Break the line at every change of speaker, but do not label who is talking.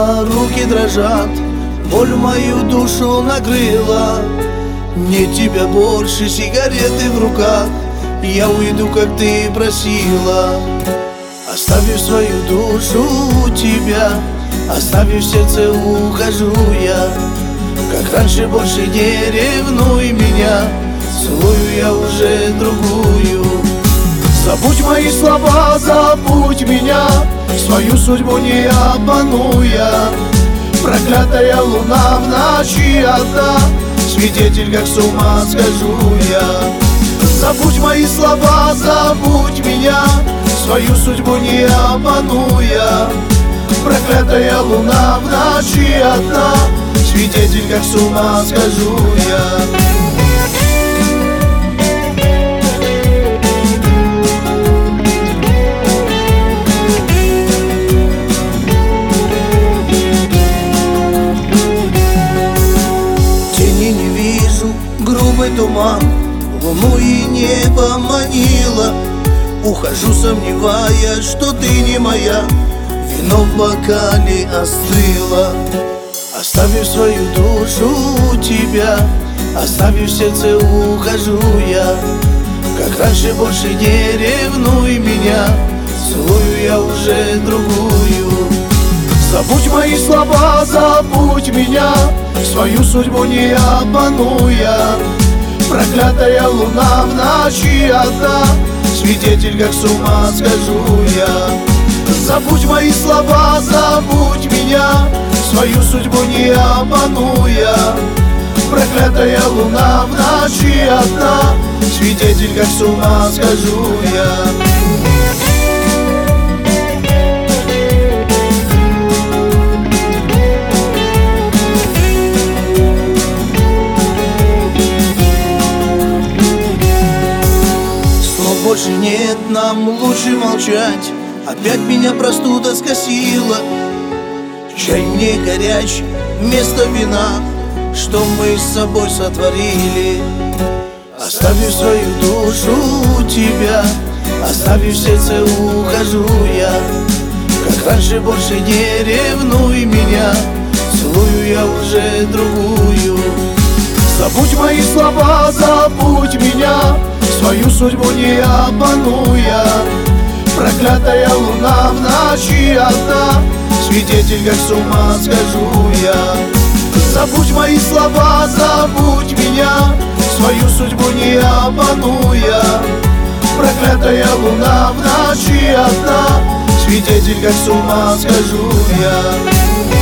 устала, руки дрожат, боль мою душу накрыла. Нет тебя больше, сигареты в руках, я уйду, как ты просила. Оставив свою душу у тебя, оставив сердце, ухожу я. Как раньше, больше не ревнуй меня, целую я уже другую. Забудь мои слова, забудь меня, свою судьбу не обмануя. Проклятая луна в ночи одна, свидетель, как с ума схожу я. Забудь мои слова, забудь меня, свою судьбу не обмануя. Проклятая луна в ночи одна, свидетель, как с ума схожу я. Грубый туман луну и небо манило. Ухожу, сомневаясь, что ты не моя, вино в бокале остыло. Оставив свою душу у тебя, оставив сердце, ухожу я. Как раньше, больше не ревнуй меня, целую я уже другую. Забудь мои слова, забудь меня, свою судьбу не обмануя. Проклятая луна в ночи одна, свидетель, как с ума схожу я. Забудь мои слова, забудь меня, свою судьбу не обмануя. Проклятая луна в ночи одна, свидетель, как с ума схожу я.
Слов больше нет, нам лучше молчать. Опять меня простуда скосила. Чай мне горячий вместо вина, что мы с собой сотворили. Оставив свою душу у тебя, оставив сердце, ухожу я. Как раньше, больше не ревнуй меня, целую я уже другую.
Забудь мои слова, забудь меня, свою судьбу не обмануя. Проклятая луна в ночи одна, свидетель, как с ума схожу я. Забудь мои слова, забудь меня, свою судьбу не обмануя. Проклятая луна в ночи одна, свидетель, как с ума схожу я.